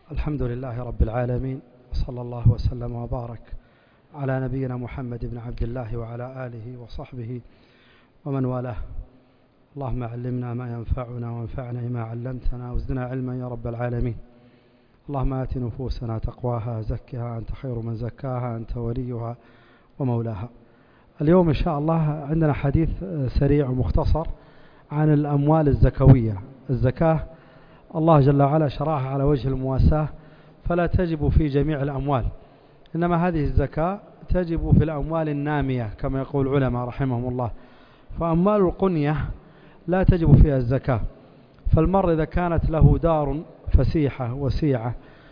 الحمد لله رب العالمين، صلى الله وسلم وبارك على نبينا محمد بن عبد الله وعلى آله وصحبه ومن والاه. اللهم علمنا ما ينفعنا وانفعنا بما علمتنا وزدنا علما يا رب العالمين. اللهم آت نفوسنا تقواها زكها أنت خير من زكاها أنت وليها ومولاها. اليوم إن شاء الله عندنا حديث سريع ومختصر عن الأموال الزكوية. الزكاة الله جل وعلا شرعها على وجه المواساة، فلا تجب في جميع الأموال، إنما هذه الزكاة تجب في الأموال النامية كما يقول العلماء رحمهم الله. فأموال القنية لا تجب فيها الزكاة. فالمرء إذا كانت له دار فسيحة وسيعة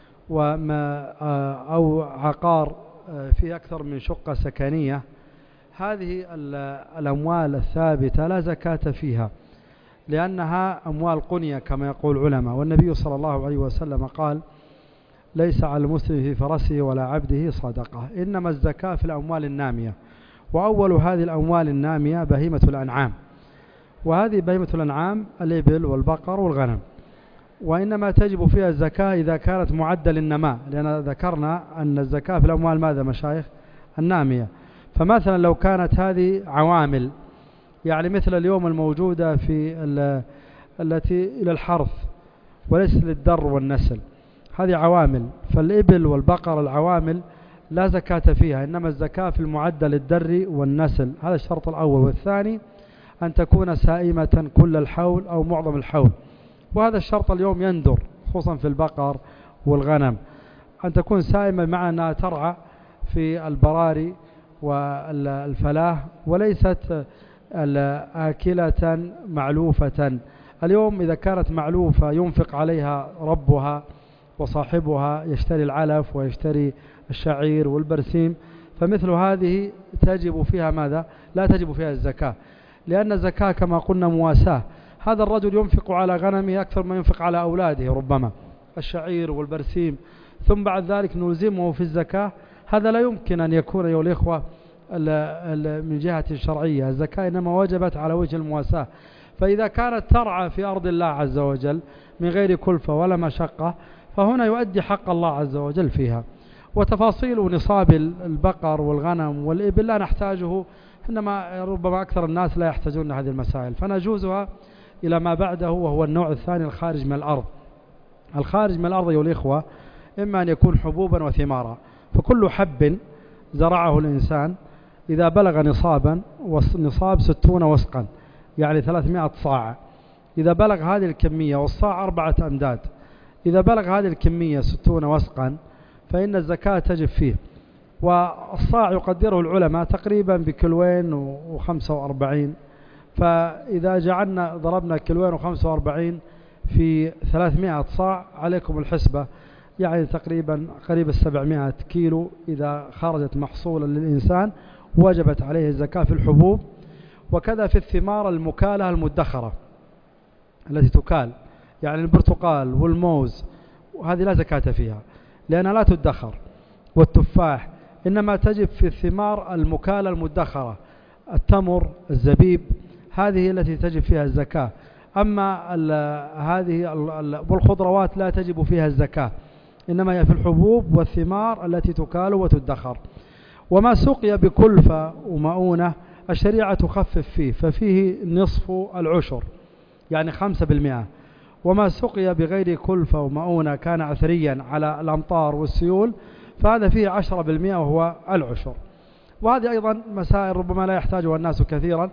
أو عقار فيه أكثر من شقة سكنية، هذه الأموال الثابتة لا زكاة فيها، لأنها أموال قنية كما يقول العلماء. والنبي صلى الله عليه وسلم قال: ليس على المسلم في فرسه ولا عبده صدقة، إنما الزكاة في الأموال النامية. وأول هذه الأموال النامية بهيمة الأنعام، وهذه بهيمة الأنعام الإبل والبقر والغنم، وإنما تجب فيها الزكاة إذا كانت معدة للنماء، لأن ذكرنا أن الزكاة في الأموال ماذا مشايخ؟ النامية. فمثلا لو كانت هذه عوامل، يعني مثل اليوم الموجودة في التي إلى الحرث وليس للدر والنسل، هذه عوامل، فالإبل والبقر العوامل لا زكاة فيها، إنما الزكاة في المعدة للدر والنسل. هذا الشرط الأول. والثاني أن تكون سائمة كل الحول أو معظم الحول، وهذا الشرط اليوم يندر خصوصا في البقر والغنم، أن تكون سائمة مع أنها ترعى في البراري والفلاة وليست آكلة معلوفة. اليوم إذا كانت معلوفة ينفق عليها ربها وصاحبها، يشتري العلف ويشتري الشعير والبرسيم، فمثل هذه تجب فيها ماذا؟ لا تجب فيها الزكاة، لأن الزكاة كما قلنا مواساة. هذا الرجل ينفق على غنمه أكثر ما ينفق على أولاده ربما، الشعير والبرسيم، ثم بعد ذلك نلزمه في الزكاة. هذا لا يمكن أن يكون أيها الإخوة من جهة شرعية. الزكاة إنما وجبت على وجه المواساة. فإذا كانت ترعى في أرض الله عز وجل من غير كلفة ولا مشقة، فهنا يؤدي حق الله عز وجل فيها. وتفاصيل نصاب البقر والغنم والإبل لا نحتاجه، إنما ربما أكثر الناس لا يحتاجون هذه المسائل، فنجوزها إلى ما بعده، وهو النوع الثاني الخارج من الأرض. الخارج من الأرض أيها الإخوة إما أن يكون حبوبا وثمارا، فكل حب زرعه الإنسان إذا بلغ نصابا، والنصاب 60 وسقا يعني 300 صاع، إذا بلغ هذه الكمية، والصاع 4 أمداد، إذا بلغ هذه الكمية 60 وسقا فإن الزكاة تجب فيه. والصاع يقدره العلماء تقريبا بكيلوين و45، فإذا جعلنا ضربنا كيلوين و45 في 300 صاع، عليكم الحسبة، يعني تقريبا قريب 700 كيلو إذا خرجت محصولا للإنسان وجبت عليه الزكاة في الحبوب. وكذا في الثمار المكالة المدخرة التي تكال، يعني البرتقال والموز، وهذه لا زكاة فيها لأنها لا تدخر. والتفاح إنما تجب في الثمار المكالة المدخرة، التمر، الزبيب، هذه التي تجب فيها الزكاة. أما هذه والخضروات لا تجب فيها الزكاة، إنما هي في الحبوب والثمار التي تكال وتدخر. وما سقي بكلفة ومؤونة الشريعة تخفف فيه، ففيه نصف العشر يعني 5%. وما سقي بغير كلفة ومؤونة كان عثريا على الأمطار والسيول، فهذا فيه 10% وهو العشر. وهذه أيضا مسائل ربما لا يحتاجها الناس كثيرا.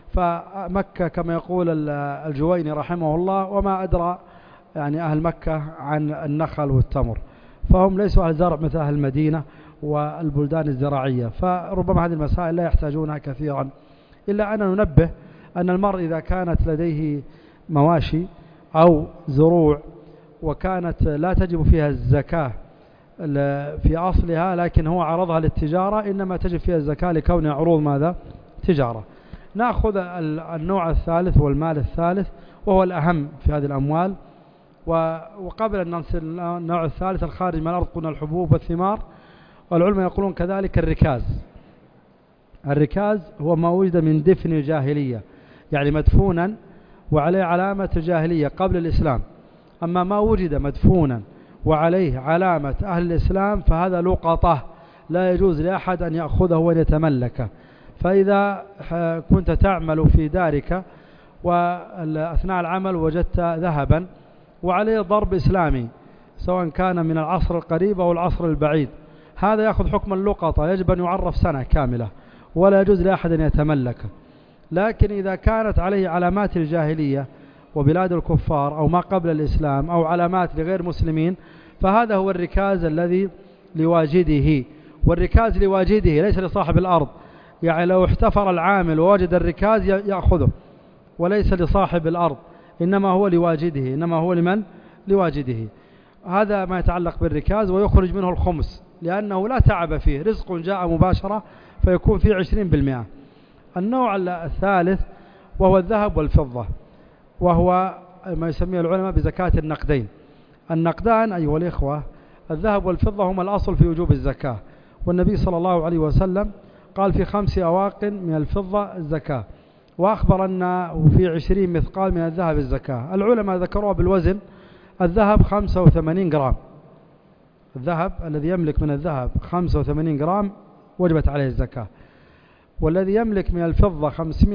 فمكة كما يقول الجويني رحمه الله: وما أدرى يعني أهل مكة عن النخل والتمر، فهم ليسوا أهل زرع مثل أهل المدينة والبلدان الزراعية، فربما هذه المسائل لا يحتاجونها كثيرا. إلا أن ننبه أن المرء إذا كانت لديه مواشي أو زروع وكانت لا تجب فيها الزكاة في أصلها، لكن هو عرضها للتجارة، إنما تجب فيها الزكاة لكونها عروض ماذا؟ تجارة. نأخذ النوع الثالث والمال الثالث، وهو الأهم في هذه الأموال. وقبل أن نصل النوع الثالث الخارج من الأرض قلنا الحبوب والثمار، والعلماء يقولون كذلك الركاز. الركاز هو ما وجد من دفن الجاهلية، يعني مدفونا وعليه علامة الجاهلية قبل الإسلام. أما ما وجد مدفونا وعليه علامة أهل الإسلام فهذا لقطة لا يجوز لأحد أن يأخذه وأن يتملكه. فإذا كنت تعمل في دارك وأثناء العمل وجدت ذهبا وعليه ضرب إسلامي سواء كان من العصر القريب أو العصر البعيد، هذا يأخذ حكم اللقطة، يجب أن يعرف سنة كاملة ولا يجوز لأحد أن يتملكه. لكن إذا كانت عليه علامات الجاهلية وبلاد الكفار أو ما قبل الإسلام أو علامات لغير مسلمين فهذا هو الركاز الذي لواجده، والركاز لواجده ليس لصاحب الأرض. يعني لو احتفر العامل ووجد الركاز يأخذه وليس لصاحب الأرض، إنما هو لواجده، إنما هو لمن؟ لواجده. هذا ما يتعلق بالركاز، ويخرج منه الخمس لأنه لا تعب فيه، رزق جاء مباشرة فيكون فيه 20%. النوع الثالث وهو الذهب والفضة، وهو ما يسميه العلماء بزكاة النقدين. النقدان أيها الإخوة الذهب والفضة هما الأصل في وجوب الزكاة، والنبي صلى الله عليه وسلم قال في 5 أواق من الفضة الزكاة، وأخبر أن في 20 مثقال من الذهب الزكاة. العلماء ذكروها بالوزن، الذهب 85 جرام، الذهب الذي يملك من الذهب 85 جرام وجبت عليه الزكاة، والذي يملك من الفضة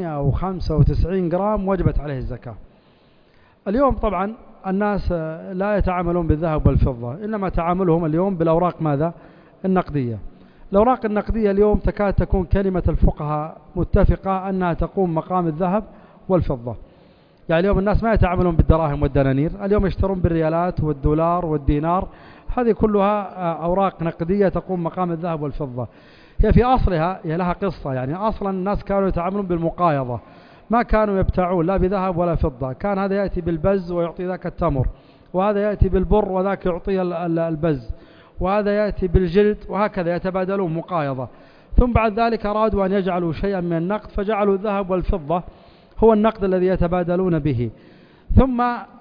595 جرام وجبت عليه الزكاة. اليوم طبعا الناس لا يتعاملون بالذهب والفضة، إنما تعاملهم اليوم بالأوراق ماذا؟ النقدية. الأوراق النقدية اليوم تكاد تكون كلمة الفقهاء متفقة أنها تقوم مقام الذهب والفضة. يعني اليوم الناس ما يتعاملون بالدراهم والدنانير، اليوم يشترون بالريالات والدولار والدينار، هذه كلها أوراق نقدية تقوم مقام الذهب والفضة. هي في أصلها هي لها قصة، يعني أصلا الناس كانوا يتعاملون بالمقايضة، ما كانوا يبتعون لا بذهب ولا فضة، كان هذا يأتي بالبز ويعطي ذاك التمر، وهذا يأتي بالبر وذاك يعطي البز، وهذا يأتي بالجلد، وهكذا يتبادلون مقايضة. ثم بعد ذلك أرادوا أن يجعلوا شيئا من النقد فجعلوا الذهب والفضة هو النقد الذي يتبادلون به. ثم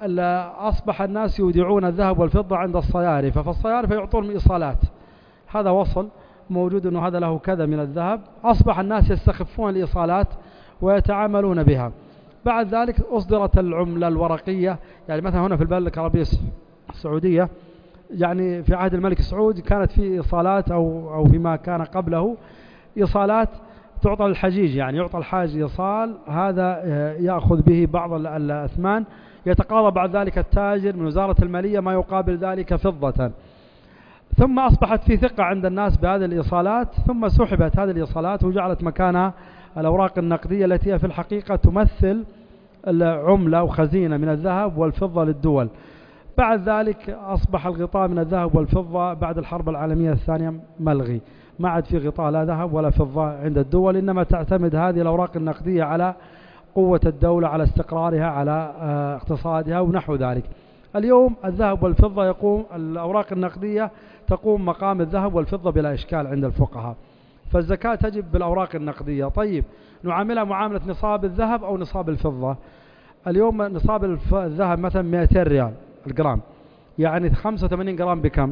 أصبح الناس يودعون الذهب والفضة عند الصيارفة، فالصيارفة يعطون إيصالات، هذا وصل موجود أنه هذا له كذا من الذهب، أصبح الناس يستخفون الإيصالات ويتعاملون بها. بعد ذلك أصدرت العملة الورقية، يعني مثلا هنا في المملكة العربية السعودية، يعني في عهد الملك سعود كانت في إيصالات أو فيما كان قبله إيصالات تعطى للحجيج، يعني يعطى الحاج إيصال، هذا يأخذ به بعض الأثمان، يتقاضى بعد ذلك التاجر من وزارة المالية ما يقابل ذلك فضة. ثم أصبحت في ثقة عند الناس بهذه الإيصالات، ثم سحبت هذه الإيصالات وجعلت مكانها الأوراق النقدية التي هي في الحقيقة تمثل العملة وخزينة من الذهب والفضة للدول. بعد ذلك أصبح الغطاء من الذهب والفضة بعد الحرب العالمية الثانية ملغي، ما عاد في غطاء لا ذهب ولا فضة عند الدول، إنما تعتمد هذه الأوراق النقدية على قوة الدولة، على استقرارها، على اقتصادها ونحو ذلك. اليوم الذهب والفضة الأوراق النقدية تقوم مقام الذهب والفضة بلا إشكال عند الفقهاء، فالزكاة تجب بالأوراق النقدية. طيب نعاملها معاملة نصاب الذهب أو نصاب الفضة؟ اليوم نصاب الذهب مثلا 200 ريال الجرام، يعني 85 جرام بكم؟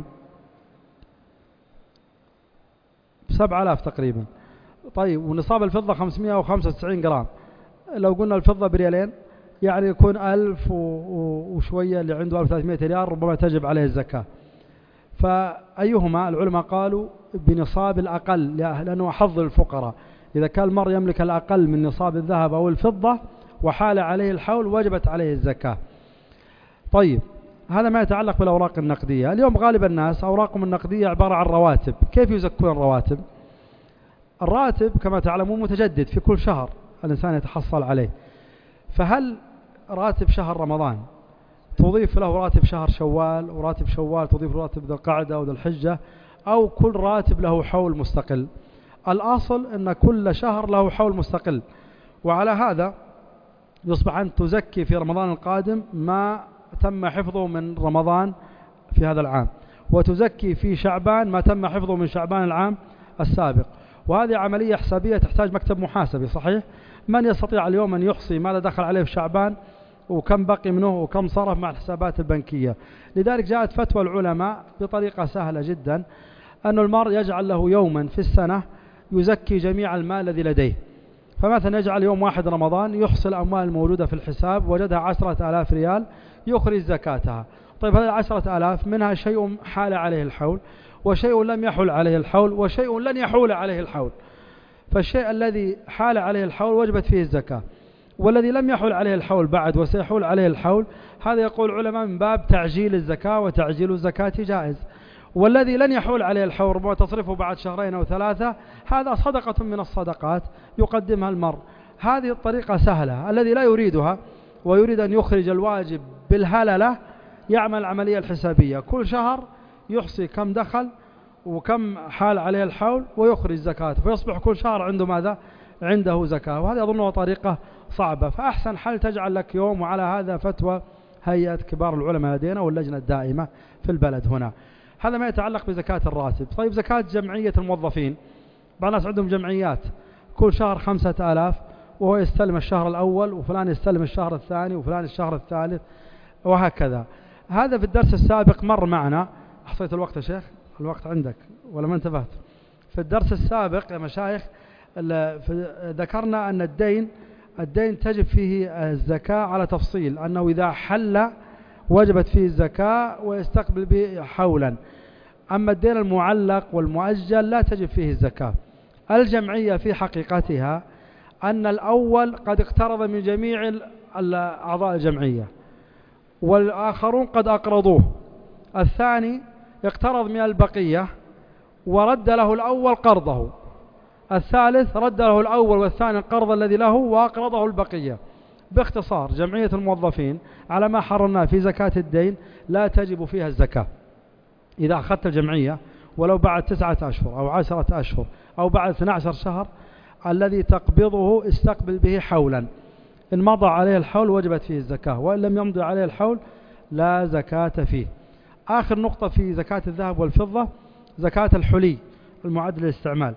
7000 تقريبا. طيب ونصاب الفضة 595 جرام، لو قلنا الفضة بريالين يعني يكون 1000 وشوية، اللي عنده 1300 ريال ربما تجب عليه الزكاة. فأيهما؟ العلماء قالوا بنصاب الأقل، لأنه حظ الفقراء، إذا كان المرء يملك الأقل من نصاب الذهب أو الفضة وحال عليه الحول وجبت عليه الزكاة. طيب هذا ما يتعلق بالأوراق النقدية. اليوم غالب الناس أوراقهم النقدية عبارة عن رواتب. كيف يزكون الرواتب؟ الراتب كما تعلمون متجدد في كل شهر الإنسان يتحصل عليه، فهل راتب شهر رمضان تضيف له راتب شهر شوال، وراتب شوال تضيف راتب ذي القعدة وذي الحجة، أو كل راتب له حول مستقل؟ الأصل أن كل شهر له حول مستقل، وعلى هذا يصبح أن تزكي في رمضان القادم ما تم حفظه من رمضان في هذا العام، وتزكي في شعبان ما تم حفظه من شعبان العام السابق. وهذه عملية حسابية تحتاج مكتب محاسبي صحيح. من يستطيع اليوم أن يحصي ماذا دخل عليه في شعبان وكم بقي منه وكم صرف مع الحسابات البنكية؟ لذلك جاءت فتوى العلماء بطريقة سهلة جدا، أن المرء يجعل له يوما في السنة يزكي جميع المال الذي لديه. فمثلا يجعل يوم 1 رمضان يحصي الأموال الموجودة في الحساب، وجدها 10,000 ريال يخرج زكاتها، طيب هذه 10,000 منها شيء حال عليه الحول، وشيء لم يحل عليه الحول، وشيء لن يحول عليه الحول. فالشيء الذي حال عليه الحول وجبت فيه الزكاة، والذي لم يحل عليه الحول بعد وسيحول عليه الحول، هذا يقول العلماء من باب تعجيل الزكاة، وتعجيل الزكاة جائز. والذي لن يحول عليه الحول وتصرفه بعد 2 أو 3، هذا صدقة من الصدقات يقدمها المرء. هذه الطريقة سهلة. الذي لا يريدها ويريد أن يخرج الواجب بالهللة يعمل العملية الحسابية، كل شهر يحصي كم دخل وكم حال عليه الحول ويخرج زكاته، فيصبح كل شهر عنده ماذا؟ عنده زكاة. وهذا أظنه طريقة صعبة، فأحسن حل تجعل لك يوم. وعلى هذا فتوى هيئة كبار العلماء لدينا واللجنة الدائمة في البلد هنا. هذا ما يتعلق بزكاة الراتب. طيب زكاة جمعية الموظفين، بعض الناس عندهم جمعيات كل شهر 5,000، وهو يستلم الشهر الأول، وفلان يستلم الشهر الثاني، وفلان الشهر الثالث، وهكذا. هذا في الدرس السابق مر معنا. أحصيت الوقت يا شيخ؟ الوقت عندك ولا ما انتبهت؟ في الدرس السابق يا مشايخ ذكرنا أن الدين تجب فيه الزكاة على تفصيل، أنه إذا حل وجبت فيه الزكاة ويستقبل به حولا. أما الدين المعلق والمؤجل لا تجب فيه الزكاة. الجمعية في حقيقتها أن الأول قد اقترض من جميع أعضاء الجمعية، والآخرون قد أقرضوه. الثاني اقترض من البقية ورد له الأول قرضه. الثالث رد له الأول والثاني القرض الذي له وأقرضه البقية. باختصار جمعية الموظفين على ما حررنا في زكاة الدين لا تجب فيها الزكاة. إذا أخذت الجمعية ولو بعد 9 أشهر أو 10 أشهر أو بعد 12 شهر، الذي تقبضه استقبل به حولا. إن مضى عليه الحول وجبت فيه الزكاة، وإن لم يمضي عليه الحول لا زكاة فيه. آخر نقطة في زكاة الذهب والفضة زكاة الحلي المعد للاستعمال.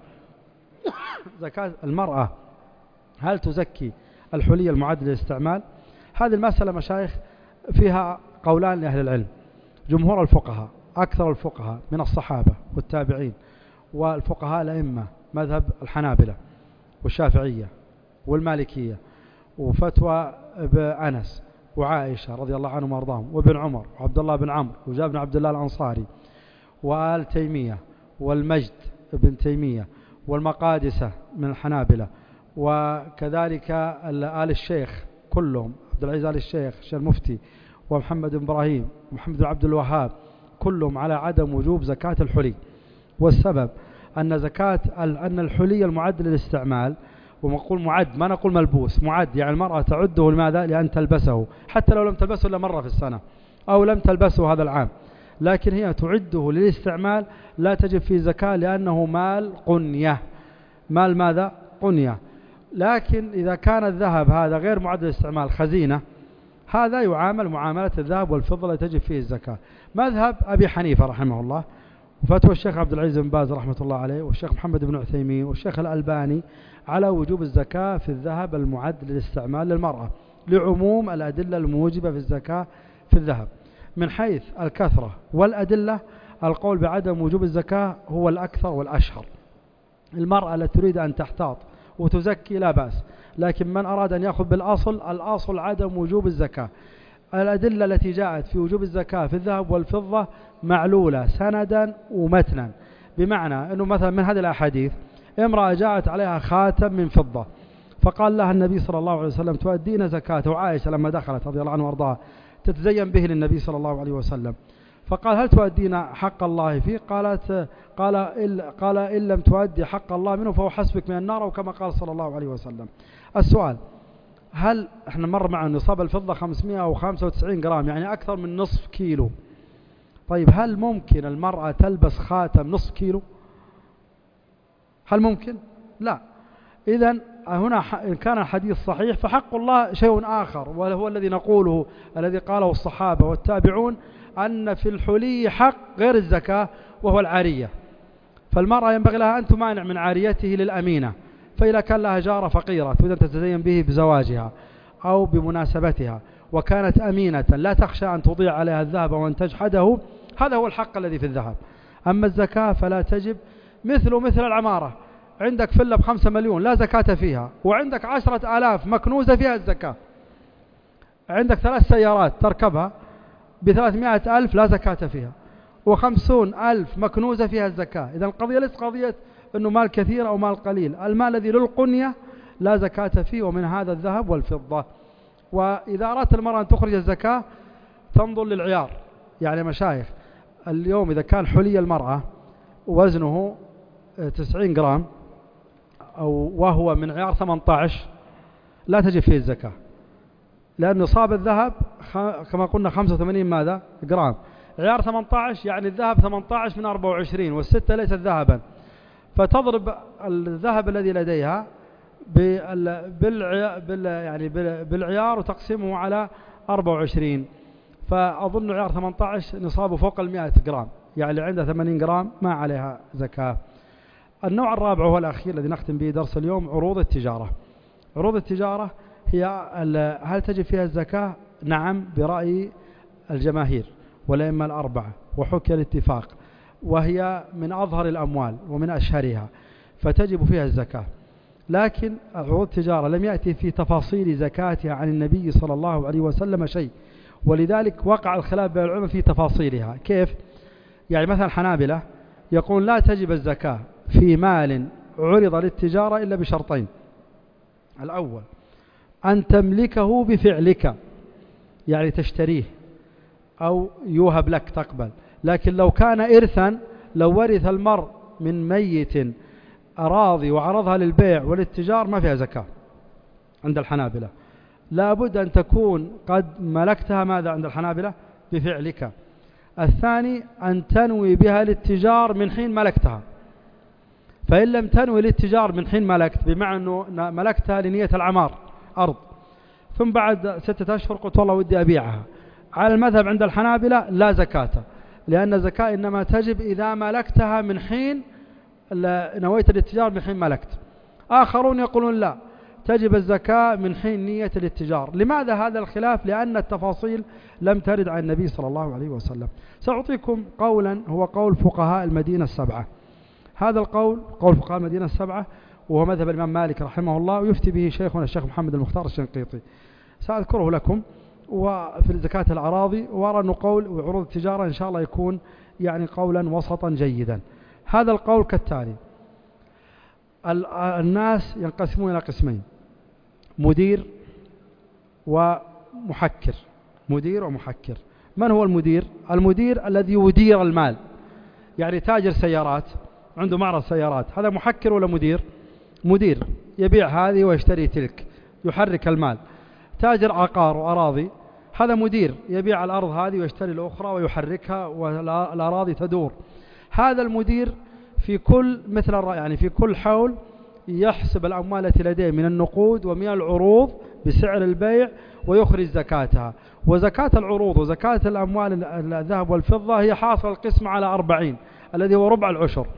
زكاة المرأة هل تزكي الحلي المعد للاستعمال؟ هذه المسألة مشايخ فيها قولان لأهل العلم. جمهور الفقهاء، أكثر الفقهاء من الصحابة والتابعين والفقهاء الأئمة، مذهب الحنابلة والشافعية والمالكية، وفتوى بأنس وعائشة رضي الله عنهم وارضاهم، وابن عمر وعبد الله بن عمرو وجابر بن عبد الله الأنصاري وآل تيمية والمجد بن تيمية والمقادسة من الحنابلة، وكذلك آل الشيخ كلهم، عبد العزيز آل الشيخ المفتي، ومحمد بن إبراهيم ومحمد بن عبد الوهاب، كلهم على عدم وجوب زكاة الحلي. والسبب أن أن الحلي المعد للاستعمال، ونقول معد ما نقول ملبوس، معد يعني المرأة تعده لماذا؟ لأن تلبسه، حتى لو لم تلبسه إلا مرة في السنة أو لم تلبسه هذا العام، لكن هي تعده للاستعمال، لا تجب فيه زكاة لأنه مال قنية. مال ماذا؟ قنية. لكن إذا كان الذهب هذا غير معد للاستعمال، خزينة، هذا يعامل معاملة الذهب والفضة لا تجب فيه الزكاة. مذهب أبي حنيفة رحمه الله، وفتوى الشيخ عبد العزيز بن باز رحمة الله عليه، والشيخ محمد بن عثيمين، والشيخ الألباني على وجوب الزكاة في الذهب المعد للاستعمال للمرأة، لعموم الأدلة الموجبة في الزكاة في الذهب. من حيث الكثرة والأدلة، القول بعدم وجوب الزكاة هو الأكثر والأشهر. المرأة التي تريد أن تحتاط وتزكي لا بأس، لكن من أراد أن يأخذ بالأصل، الأصل عدم وجوب الزكاة. الأدلة التي جاءت في وجوب الزكاة في الذهب والفضة معلولة سندا ومتنا، بمعنى أنه مثلا من هذه الأحاديث امرأة جاءت عليها خاتم من فضة، فقال لها النبي صلى الله عليه وسلم تؤدين زكاته. وعائشة لما دخلت رضي الله عنها وارضاها تتزين به للنبي صلى الله عليه وسلم، فقال هل تؤدين حق الله فيه؟ قال إن لم تؤدي حق الله منه فهو حسبك من النار، وكما قال صلى الله عليه وسلم. السؤال، هل احنا مر معنا نصاب الفضة 595 جرام، يعني أكثر من نصف كيلو. طيب هل ممكن المرأة تلبس خاتم نصف كيلو؟ هل ممكن؟ لا. إذن هنا إن كان الحديث صحيح فحق الله شيء آخر، وهو الذي نقوله الذي قاله الصحابة والتابعون، أن في الحلي حق غير الزكاة وهو العارية. فالمرأة ينبغي لها أن تمانع من عاريته للأمينة، فإذا كان لها جارة فقيرة تريد أن تتزين به بزواجها أو بمناسبتها وكانت أمينة لا تخشى أن تضيع عليها الذهب وأن تجحده، هذا هو الحق الذي في الذهب. أما الزكاة فلا تجب. مثل العمارة، عندك فيلا ب5 مليون لا زكاة فيها، وعندك 10,000 مكنوزة فيها الزكاة. عندك 3 سيارات تركبها ب300,000 لا زكاة فيها، و50,000 مكنوزة فيها الزكاة. إذا القضية ليست قضية أنه مال كثير أو مال قليل، المال الذي للقنية لا زكاة فيه، ومن هذا الذهب والفضة. وإذا أردت المرأة أن تخرج الزكاة تنظر للعيار. يعني مشايخ اليوم إذا كان حلي المرأة وزنه 90 جرام أو وهو من عيار 18 لا تجب فيه الزكاة، لأن نصاب الذهب كما قلنا 85 ماذا جرام. عيار 18 يعني الذهب 18 من 24 والستة ليست ذهبا، فتضرب الذهب الذي لديها بالعيار وتقسمه على 24. فأظن عيار 18 نصابه فوق 100 جرام، يعني عندها 80 جرام ما عليها زكاة. النوع الرابع هو الأخير الذي نختم به درس اليوم، عروض التجارة. عروض التجارة هي هل تجب فيها الزكاة؟ نعم برأي الجماهير والأئمة الأربعة، وحكي الاتفاق، وهي من أظهر الأموال ومن أشهرها، فتجب فيها الزكاة. لكن عروض التجارة لم يأتي في تفاصيل زكاتها عن النبي صلى الله عليه وسلم شيء، ولذلك وقع الخلاف بين العلماء في تفاصيلها. كيف؟ يعني مثلا حنابلة يقول لا تجب الزكاة في مال عرض للتجارة إلا بشرطين: الأول أن تملكه بفعلك، يعني تشتريه أو يوهب لك تقبل. لكن لو كان إرثا، لو ورث المرء من ميت أراضي وعرضها للبيع والاتجار ما فيها زكاة عند الحنابلة. لابد أن تكون قد ملكتها ماذا عند الحنابلة؟ بفعلك. الثاني أن تنوي بها الاتجار من حين ملكتها، فإن لم تنوي الاتجار من حين ملكت، بمعنى أنه ملكتها لنية العمار أرض، ثم بعد 6 أشهر قلت والله ودي أبيعها، على المذهب عند الحنابلة لا زكاة، لأن الزكاة إنما تجب إذا ملكتها من حين نويت الاتجار من حين ملكت. آخرون يقولون لا، تجب الزكاة من حين نية الاتجار. لماذا هذا الخلاف؟ لأن التفاصيل لم ترد عن النبي صلى الله عليه وسلم. سأعطيكم قولا هو قول فقهاء المدينة السبعة. هذا القول قول فقهاء المدينة السبعة، وهو مذهب الإمام مالك رحمه الله، ويفتي به شيخنا الشيخ محمد المختار الشنقيطي. سأذكره لكم. وفي زكاة الأراضي، وأرى أنه قول وعروض التجارة إن شاء الله يكون يعني قولا وسطا جيدا. هذا القول كالتالي: الناس ينقسمون إلى قسمين: مدير ومحكر. مدير ومحكر. من هو المدير؟ المدير الذي يدير المال، يعني تاجر سيارات عنده معرض سيارات، هذا محكر ولا مدير؟ مدير، يبيع هذه ويشتري تلك، يحرك المال. تاجر عقار وأراضي، هذا مدير، يبيع الأرض هذه ويشتري الأخرى ويحركها والأراضي تدور. هذا المدير في كل مثل يعني في كل حول يحسب الأموال التي لديه من النقود ومن العروض بسعر البيع ويخرج زكاتها. وزكاة العروض وزكاة الأموال الذهب والفضة هي حاصل القسم على 40 الذي هو ربع العشر.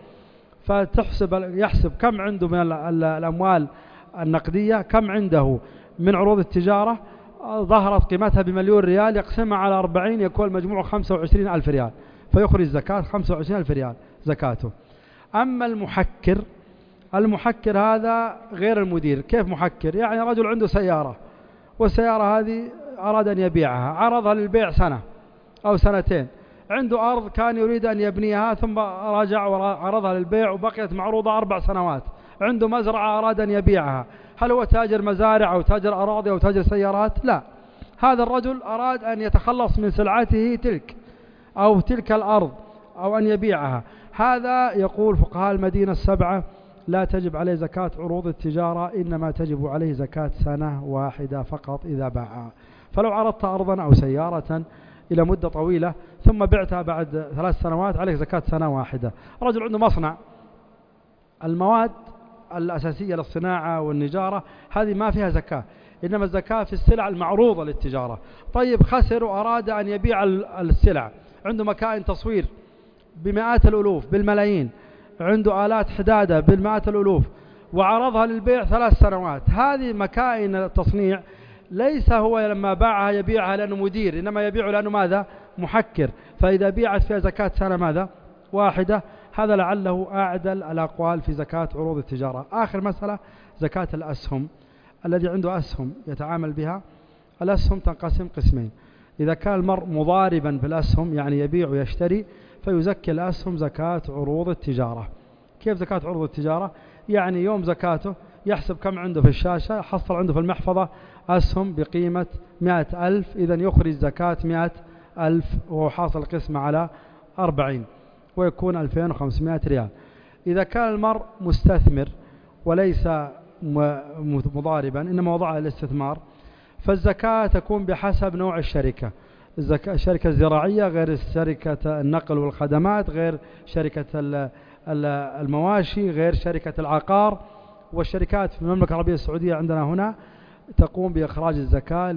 يحسب كم عنده من الأموال النقدية، كم عنده من عروض التجارة ظهرت قيمتها ب1,000,000 ريال، يقسمها على 40 يكون المجموع 25,000 ريال، فيخرج زكاة 25,000 ريال زكاته. أما المحكر هذا غير المدير. كيف محكر؟ يعني رجل عنده سيارة، والسيارة هذه أراد أن يبيعها، عرضها للبيع سنة أو سنتين. عنده أرض كان يريد أن يبنيها ثم راجع وعرضها للبيع وبقيت معروضة 4 سنوات. عنده مزرعة أراد أن يبيعها. هل هو تاجر مزارع أو تاجر أراضي أو تاجر سيارات؟ لا، هذا الرجل أراد أن يتخلص من سلعته تلك أو تلك الأرض أو أن يبيعها. هذا يقول فقهاء المدينة السبعة لا تجب عليه زكاة عروض التجارة، إنما تجب عليه زكاة سنة واحدة فقط إذا باعها. فلو عرضت أرضا أو سيارة إلى مدة طويلة ثم بعتها بعد 3 سنوات عليك زكاة سنة واحدة. رجل عنده مصنع، المواد الأساسية للصناعة والنجارة هذه ما فيها زكاة، إنما الزكاة في السلع المعروضة للتجارة. طيب خسر وأراد أن يبيع السلع، عنده مكائن تصوير بمئات الألوف بالملايين، عنده آلات حدادة بالمئات الألوف، وعرضها للبيع 3 سنوات. هذه مكائن التصنيع ليس هو لما باعها يبيعها لأنه مدير، إنما يبيع لأنه ماذا؟ محكر. فإذا بيعت فيها زكاة سنة ماذا؟ واحدة. هذا لعله أعدل الأقوال في زكاة عروض التجارة. آخر مسألة زكاة الأسهم. الذي عنده أسهم يتعامل بها، الأسهم تنقسم قسمين: إذا كان المرء مضاربا بالأسهم يعني يبيع ويشتري فيزكي الأسهم زكاة عروض التجارة. كيف زكاة عروض التجارة؟ يعني يوم زكاته يحسب كم عنده في الشاشة، حصل عنده في المحفظة أسهم بقيمة 100,000، إذا يخرج زكاة 100,000 وهو حاصل قسمة على 40 ويكون 2500 ريال. إذا كان المرء مستثمر وليس مضاربا إنما وضعها الاستثمار فالزكاة تكون بحسب نوع الشركة. الشركة الزراعية غير شركة النقل والخدمات، غير شركة المواشي، غير شركة العقار. والشركات في المملكة العربية السعودية عندنا هنا تقوم بإخراج الزكاة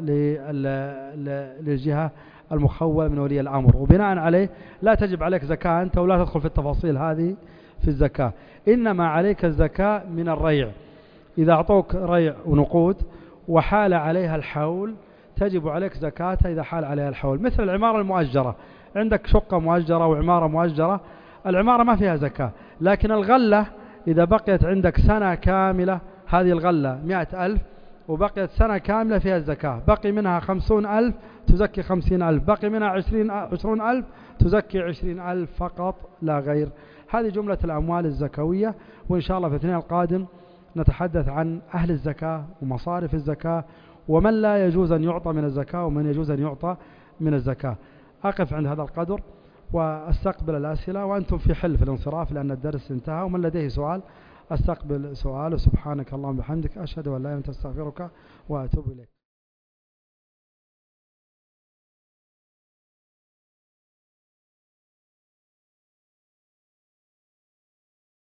للجهة المخولة من ولي الأمر، وبناء عليه لا تجب عليك زكاة أنت ولا تدخل في التفاصيل هذه في الزكاة، إنما عليك الزكاة من الريع. إذا أعطوك ريع ونقود وحال عليها الحول تجب عليك زكاتها إذا حال عليها الحول. مثل العمارة المؤجرة، عندك شقة مؤجرة وعمارة مؤجرة، العمارة ما فيها زكاة، لكن الغلة إذا بقيت عندك سنة كاملة، هذه الغلة 100,000 وبقيت سنة كاملة فيها الزكاة، بقي منها 50,000 تزكي 50,000، بقي منها 20,000 تزكي 20,000 فقط لا غير. هذه جملة الأموال الزكوية، وإن شاء الله في الاثنين القادم نتحدث عن أهل الزكاة ومصارف الزكاة ومن لا يجوز أن يعطى من الزكاة ومن يجوز أن يعطى من الزكاة. أقف عند هذا القدر واستقبل الأسئلة، وأنتم في حل في الانصراف لأن الدرس انتهى، ومن لديه سؤال استقبل سؤاله. سبحانك اللهم وبحمدك أشهد أن لا إله إلا أنت أستغفرك وأتوب إليك.